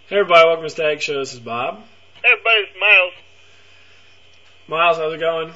Hey everybody, welcome to Stag Show. This is Bob. Hey everybody, it's Miles. Miles, how's it going?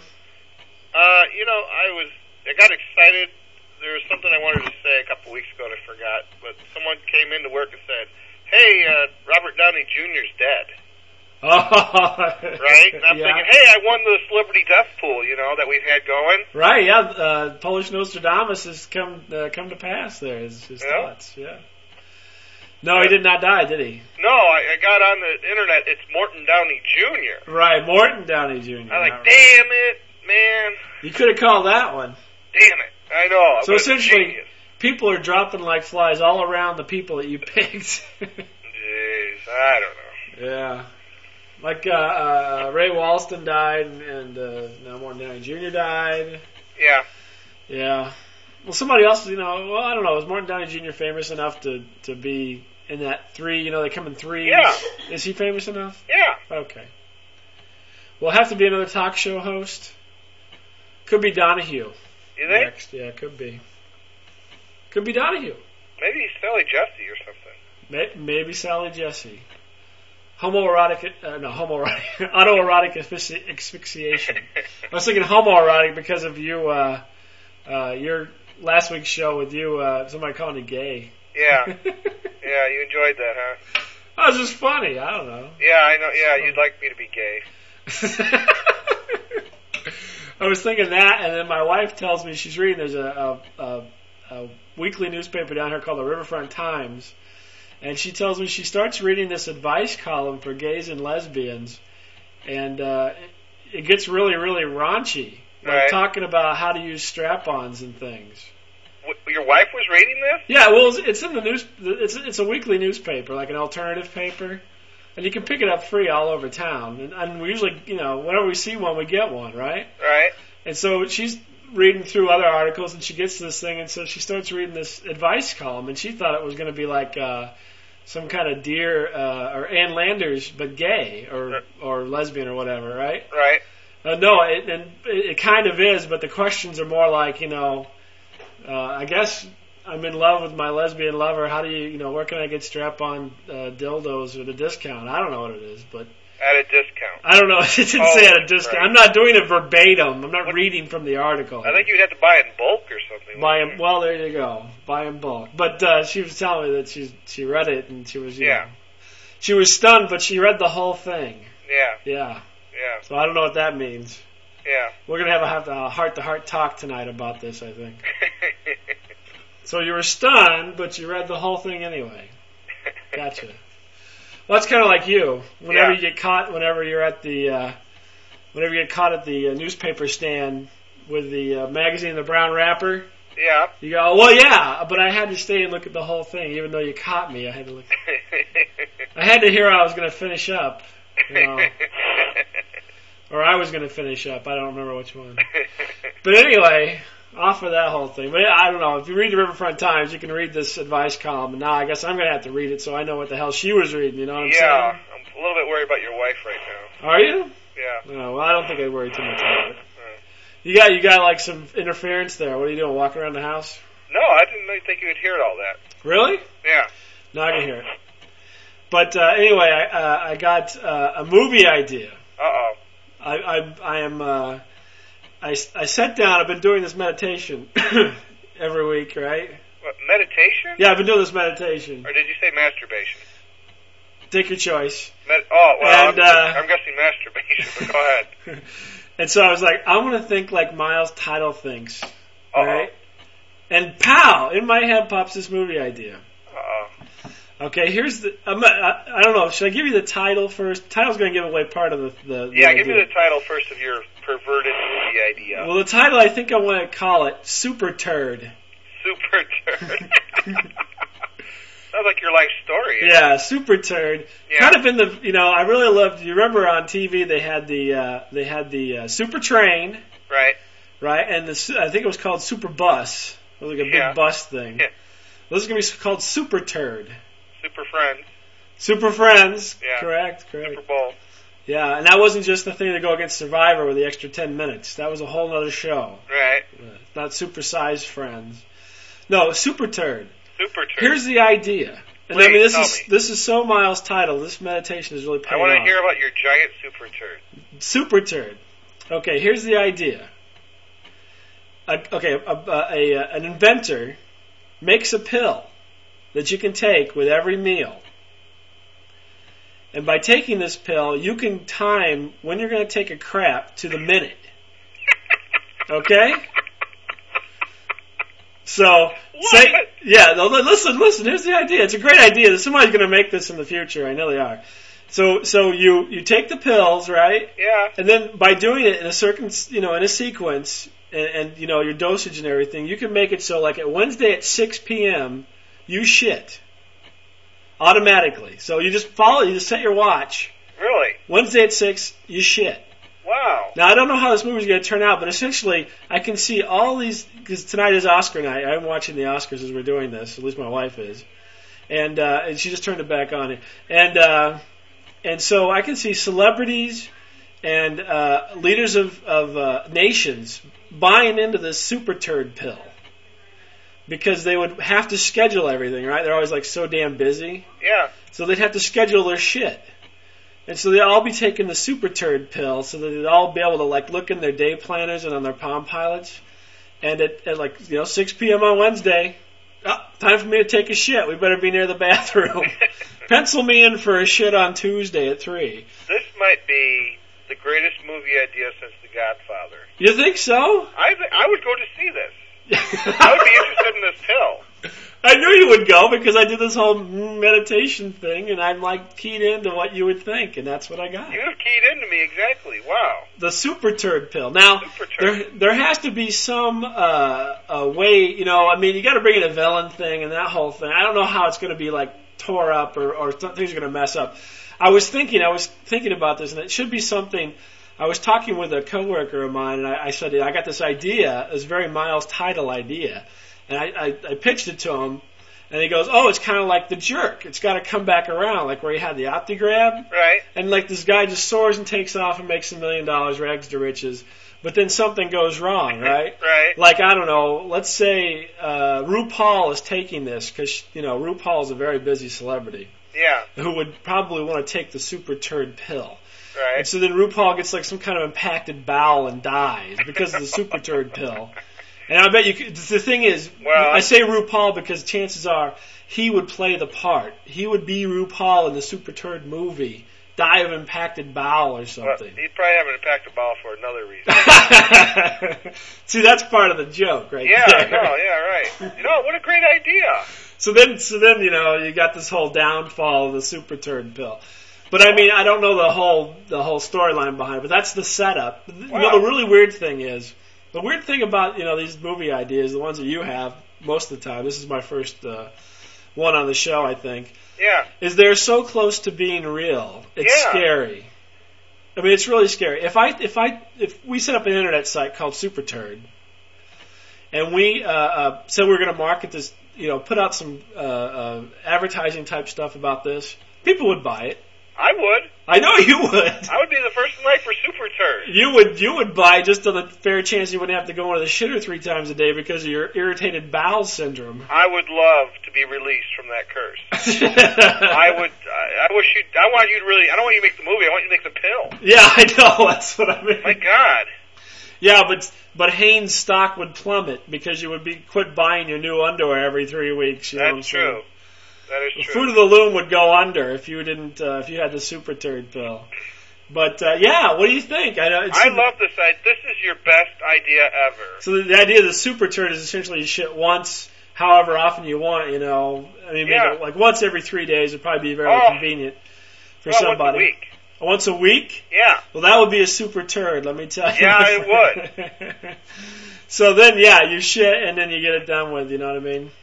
I got excited. There was something I wanted to say a couple weeks ago and I forgot. But someone came into work and said, "Hey, Robert Downey Jr.'s dead." Oh, right? And I'm thinking, hey, I won the celebrity death pool, that we've had going. Right, yeah. Polish Nostradamus has come to pass there, his thoughts, yeah. No, he did not die, did he? No, I got on the internet. It's Morton Downey Jr. Right, Morton Downey Jr. I'm like, damn it, man. You could have called that one. Damn it. I know. So essentially, people are dropping like flies all around the people that you picked. Jeez, I don't know. Yeah. Like Ray Walston died, and now Morton Downey Jr. died. Yeah. Yeah. Well, somebody else, I don't know. Is Morton Downey Jr. famous enough to be in that three? They come in threes. Yeah. Is he famous enough? Yeah. Okay. Well, have to be another talk show host. Could be Donahue. You think? Next. Yeah, could be. Could be Donahue. Maybe he's Sally Jesse or something. Maybe Sally Jesse. Autoerotic asphyxiation. I was thinking homoerotic because of you, your last week's show with you, somebody calling you gay. Yeah. Yeah, you enjoyed that, huh? That was just funny. I don't know. Yeah, I know. Yeah, you'd like me to be gay. I was thinking that, and then my wife tells me she's reading, there's a weekly newspaper down here called the Riverfront Times. And she tells me she starts reading this advice column for gays and lesbians, and it gets really, really raunchy. Like talking about how to use strap-ons and things. Your wife was reading this? Yeah, well, it's in the news. It's a weekly newspaper, like an alternative paper, and you can pick it up free all over town. And we usually, whenever we see one, we get one, right? Right. And so she's reading through other articles, and she gets to this thing, and so she starts reading this advice column, and she thought it was going to be like some kind of Dear or Ann Landers, but gay or lesbian or whatever, right? Right. No, it kind of is, but the questions are more like, I guess I'm in love with my lesbian lover. How do you, where can I get strap-on dildos at a discount? I don't know what it is, but at a discount. I don't know. It didn't say at a discount. Right. I'm not doing it verbatim. I'm not reading from the article. I think you'd have to buy it in bulk or something. Well, there you go. Buy in bulk. But she was telling me that she read it and she was she was stunned, but she read the whole thing. Yeah. Yeah. Yeah. So I don't know what that means. Yeah. We're gonna have a heart-to-heart talk tonight about this, I think. So you were stunned, but you read the whole thing anyway. Gotcha. Well, that's kind of like you. Whenever you get caught, whenever you get caught at the newspaper stand with the magazine in the brown wrapper. Yeah. You go, well, yeah, but I had to stay and look at the whole thing, even though you caught me. I had to look. I had to hear I was going to finish up, or I was going to finish up. I don't remember which one. But anyway, off of that whole thing. But I don't know. If you read the Riverfront Times, you can read this advice column. And now I guess I'm going to have to read it so I know what the hell she was reading. You know what I'm saying? Yeah, I'm a little bit worried about your wife right now. Are you? Yeah. No, well, I don't think I'd worry too much about it. You got like some interference there. What are you doing? Walking around the house? No, I didn't think you could hear all that. Really? Yeah. No, I can hear it. But anyway, I got a movie idea. Uh-oh. I sat down. I've been doing this meditation every week, right? What, meditation? Yeah, I've been doing this meditation. Or did you say masturbation? Take your choice. I'm guessing masturbation, but go ahead. And so I was like, I'm going to think like Miles Tidal thinks, right? Uh-oh. And pow! In my head pops this movie idea. Uh-oh. Okay, here's the... I don't know. Should I give you the title first? The title's going to give away part of the yeah, idea. give me the title first of your perverted movie idea. Well, the title, I think I want to call it Super Turd. Super Turd. Sounds like your life story. Yeah, Super Turd. Yeah. Kind of in the... I really loved... You remember on TV they had the Super Train. Right. Right, and I think it was called Super Bus. It was like a big bus thing. Yeah. Well, this is going to be called Super Turd. Super Friends. Super Friends. Yeah. Correct. Super Bowl. Yeah, and that wasn't just the thing to go against Survivor with the extra 10 minutes. That was a whole other show. Right. Not Super Sized Friends. No, Super Turd. Super Turd. Here's the idea. And I mean, tell me. this is so Miles' title. This meditation is really paying off. I want to hear about your giant super turd. Super turd. Okay, here's the idea. An inventor makes a pill that you can take with every meal. And by taking this pill, you can time when you're going to take a crap to the minute. Okay? So, listen, here's the idea. It's a great idea. Somebody's going to make this in the future. I know they are. So you take the pills, right? Yeah. And then by doing it in a certain, in a sequence, and your dosage and everything, you can make it so like at Wednesday at 6 p.m., you shit. Automatically. So you just set your watch. Really? Wednesday at 6, you shit. Wow. Now, I don't know how this movie's going to turn out, but essentially, I can see all these, because tonight is Oscar night. I'm watching the Oscars as we're doing this, at least my wife is. And she just turned it back on. And so I can see celebrities and leaders of nations buying into this super turd pill. Because they would have to schedule everything, right? They're always like so damn busy. Yeah. So they'd have to schedule their shit. And so they'd all be taking the super turd pill so that they'd all be able to like look in their day planners and on their Palm Pilots. And at 6 p.m. on Wednesday, time for me to take a shit. We better be near the bathroom. Pencil me in for a shit on Tuesday at 3. This might be the greatest movie idea since The Godfather. You think so? I would go to see this. I would be interested in this pill. I knew you would go because I did this whole meditation thing, and I'm like keyed into what you would think, and that's what I got. You have keyed into me exactly. Wow. The super turd pill. Now, there has to be some way. You got to bring in a villain thing and that whole thing. I don't know how it's going to be like tore up or things are going to mess up. I was thinking about this, and it should be something. I was talking with a coworker of mine, and I said, I got this idea, this very Miles title idea. And I pitched it to him, and he goes, it's kind of like The Jerk. It's got to come back around, like where he had the OptiGrab. Right. And like this guy just soars and takes off and makes $1 million, rags to riches. But then something goes wrong, right? Right. Like, I don't know, let's say RuPaul is taking this, because, RuPaul is a very busy celebrity. Yeah. Who would probably want to take the super turd pill. Right. And so then RuPaul gets like some kind of impacted bowel and dies because of the super turd pill. And I bet you could, the thing is, I say RuPaul because chances are he would play the part. He would be RuPaul in the super turd movie, die of impacted bowel or something. Well, he'd probably have an impacted bowel for another reason. See, that's part of the joke, right? Yeah, there. no, yeah, right. What a great idea. So then, you got this whole downfall of the super turd pill. But I mean, I don't know the whole storyline behind it, but that's the setup. Wow. The really weird thing is, the weird thing about, these movie ideas, the ones that you have most of the time, this is my first one on the show, I think. Yeah. Is they're so close to being real. It's scary. I mean, it's really scary. If we set up an internet site called Super Turd, and we said we're going to market this, put out some advertising type stuff about this, people would buy it. I would. I know you would. I would be the first in line for Super Turd. You would buy just on the fair chance you wouldn't have to go into the shitter 3 times a day because of your irritated bowel syndrome. I would love to be released from that curse. I want you to really. I don't want you to make the movie. I want you to make the pill. Yeah, I know. That's what I mean. My God. Yeah, but Hanes' stock would plummet because you would quit buying your new underwear every 3 weeks. That's true. That is true. true. Fruit of the Loom would go under if you had the super turd pill. But what do you think? I love this idea. This is your best idea ever. So the idea of the super turd is essentially you shit once, however often you want. I mean, maybe like once every 3 days would probably be very convenient for somebody. Once a week. Once a week? Yeah. Well, that would be a super turd. Let me tell you. Yeah, it would. So then, you shit and then you get it done with. You know what I mean?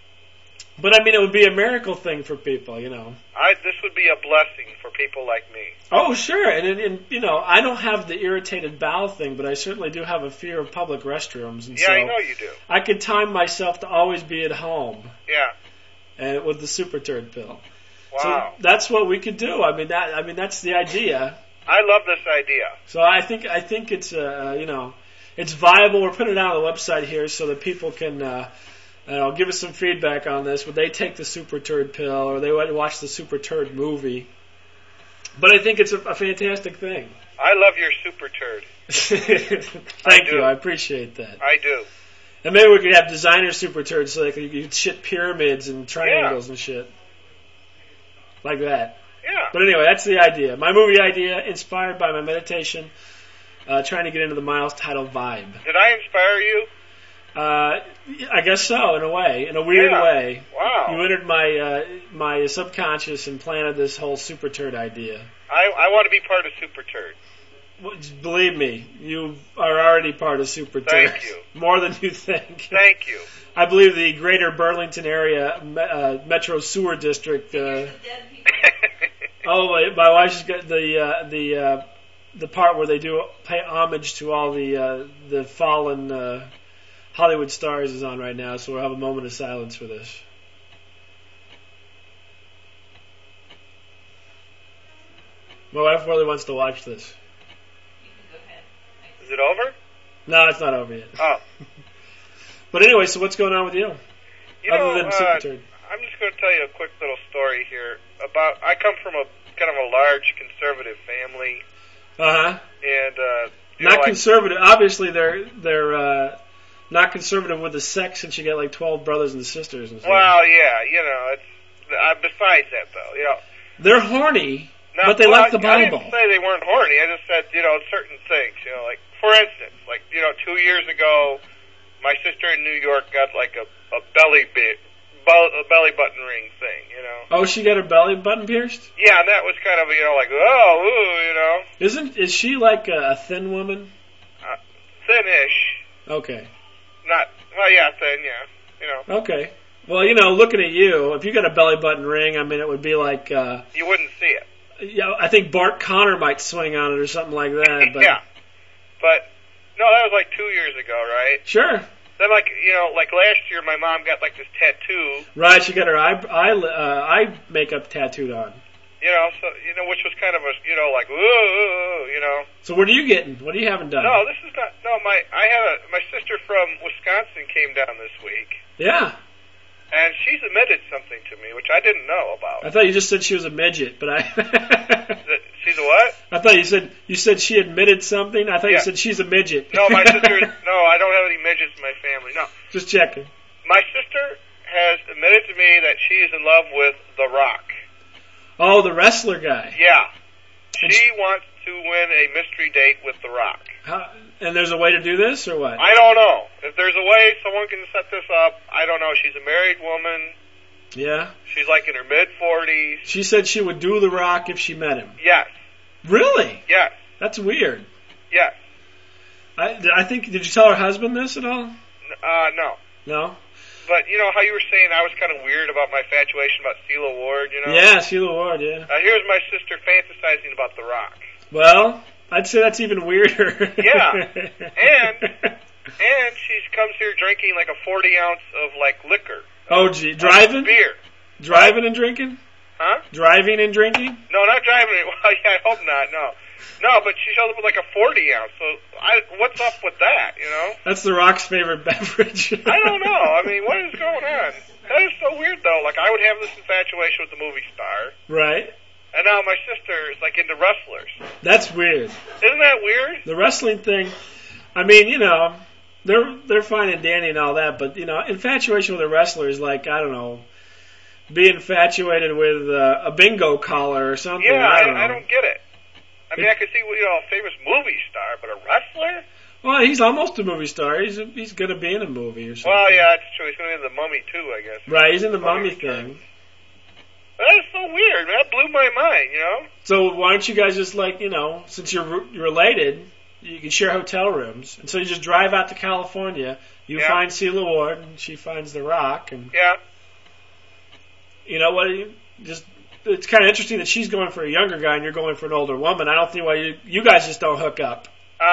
But I mean, it would be a miracle thing for people, This would be a blessing for people like me. Oh, sure. And I don't have the irritated bowel thing, but I certainly do have a fear of public restrooms. And so I know you do. I could time myself to always be at home. Yeah. And with the super turd pill. Wow. So that's what we could do. I mean, that's the idea. I love this idea. So I think it's it's viable. We're putting it on the website here so that people can Give us some feedback on this. Would they take the Super Turd pill, or they would watch the Super Turd movie? But I think it's a fantastic thing. I love your Super Turd. Thank you. I appreciate that. I do. And maybe we could have designer Super Turds so you could shit pyramids and triangles and shit. Like that. Yeah. But anyway, that's the idea. My movie idea, inspired by my meditation, trying to get into the Miles title vibe. Did I inspire you? I guess so, in a way, in a weird way. Wow. You entered my subconscious and planted this whole Super Turd idea. I want to be part of Super Turd. Well, believe me, you are already part of Super Turd. Thank you. More than you think. Thank you. I believe the greater Burlington area Metro Sewer District. My wife's got the part where they do pay homage to all the fallen Hollywood stars is on right now, so we'll have a moment of silence for this. My wife really wants to watch this. You can go ahead. Is it over? No, it's not over yet. Oh. But anyway, so what's going on with you? Other than Super Turd. I'm just going to tell you a quick little story here about. I come from a kind of a large conservative family. And not conservative. Obviously, they're not conservative with the sex, since you got like 12 brothers and sisters and stuff. Well, yeah, it's. Besides that, though, they're horny, but they like the Bible. I didn't say they weren't horny. I just said, certain things. Like for instance, 2 years ago, my sister in New York got like a belly button ring thing. Oh, she got her belly button pierced? Yeah, and that was kind of Is she like a thin woman? Thin-ish. Okay. Thin, yeah. Okay. Well, looking at you, if you got a belly button ring, I mean, it would be like... you wouldn't see it. Yeah, I think Bart Connor might swing on it or something like that. But yeah. But, no, that was like 2 years ago, right? Sure. Then, like last year, my mom got like this tattoo. Right, she got her eye makeup tattooed on. Which was kind of a, So what are you getting? What are you having done? No, this is not. No, my sister from Wisconsin came down this week. Yeah. And she's admitted something to me, which I didn't know about. I thought you just said she was a midget, but She's a what? I thought you said she admitted something. I thought you said she's a midget. No, my sister. No, I don't have any midgets in my family. No. Just checking. My sister has admitted to me that she is in love with The Rock. Oh, the wrestler guy. Yeah. She wants to win a mystery date with The Rock. And there's a way to do this, or what? I don't know. If there's a way someone can set this up, I don't know. She's a married woman. Yeah. She's like in her mid-40s. She said she would do The Rock if she met him. Yes. Really? Yes. That's weird. Yes. I think, did you tell her husband this at all? No. No? But how you were saying I was kind of weird about my infatuation about Celia Ward, Yeah, Celia Ward, yeah. Here's my sister fantasizing about The Rock. Well, I'd say that's even weirder. Yeah. And she comes here drinking like a 40-ounce of like liquor. Oh, gee. Driving? Beer. Driving and drinking? Huh? Driving and drinking? No, not driving. Well, yeah, I hope not, no. No, but she shows up with like a 40-ounce. So what's up with that, That's The Rock's favorite beverage. I don't know. I mean, what is going on? That is so weird, though. Like, I would have this infatuation with the movie star. Right. And now my sister is like into wrestlers. That's weird. Isn't that weird? The wrestling thing, I mean, they're fine and dandy and all that, but, infatuation with a wrestler is like, I don't know, being infatuated with a bingo collar or something. Yeah, I don't get it. I mean, I could see, a famous movie star, but a wrestler? Well, he's almost a movie star. He's going to be in a movie or something. Well, yeah, that's true. He's going to be in The Mummy, too, I guess. Right, he's in the Mummy thing. That is so weird, man. That blew my mind, So why don't you guys just, since you're related, you can share hotel rooms. And so you just drive out to California. You find Celia Ward, and she finds The Rock. And yeah. You know what? It's kind of interesting that she's going for a younger guy and you're going for an older woman. I don't think why you guys just don't hook up.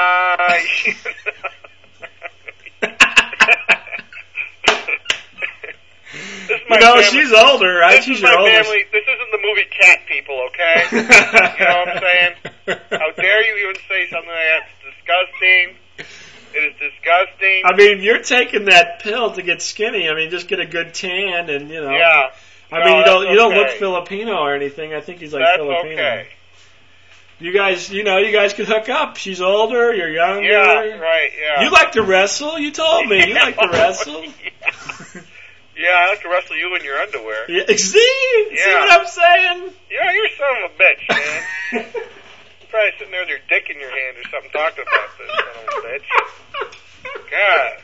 She's older, right? She's my family. This isn't the movie Cat People, okay? You know what I'm saying? How dare you even say something like that? It's disgusting. It is disgusting. I mean, you're taking that pill to get skinny. I mean, just get a good tan and, you know. Yeah. I mean, you don't look okay. Filipino or anything. I think he's like That's Filipino. okay. You guys could hook up. She's older, you're younger. Yeah, right, yeah. You like to wrestle? You told me you like to wrestle. Yeah, I like to wrestle you in your underwear. Yeah, see what I'm saying? Yeah, you're a son of a bitch, man. You're probably sitting there with your dick in your hand or something talking about this, son of a bitch. God.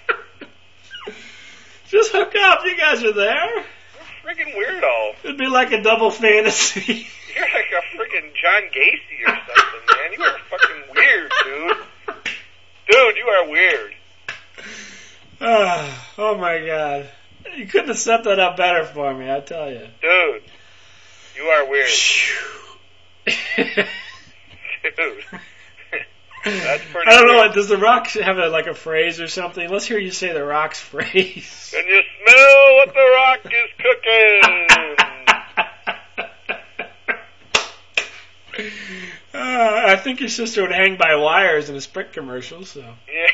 Just hook up. You guys are there. You're a freaking weirdo. It'd be like a double fantasy. You're like a freaking John Gacy or something, man. You are fucking weird, dude. Dude, you are weird. Oh my God. You couldn't have set that up better for me, I tell you. Dude, you are weird. Dude. That's pretty I don't know. weird. Does The Rock have a phrase or something? Let's hear you say The Rock's phrase. Can you smell what The Rock is cooking? I think your sister would hang by wires in a Sprint commercial, so. Yeah.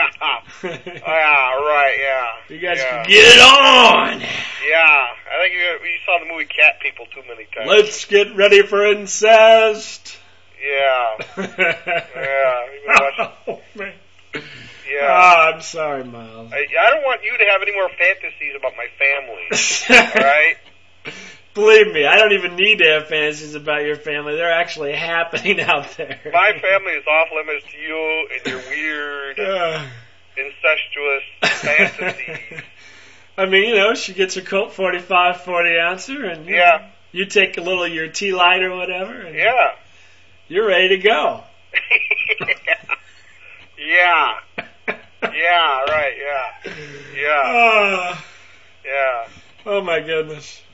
Right, yeah. You guys yeah. can get it on! Yeah, I think you saw the movie Cat People too many times. Let's get ready for incest! Yeah. Yeah. You been watching? Oh, man. Yeah. I'm sorry, Miles. I don't want you to have any more fantasies about my family. Alright? Believe me, I don't even need to have fantasies about your family. They're actually happening out there. My family is off limits to you and your weird, incestuous fantasies. I mean, she gets her Colt 45 40 ouncer, and you take a little of your tea light or whatever, and you're ready to go. Yeah. Yeah, right, yeah. Yeah. Oh, Yeah. oh my goodness.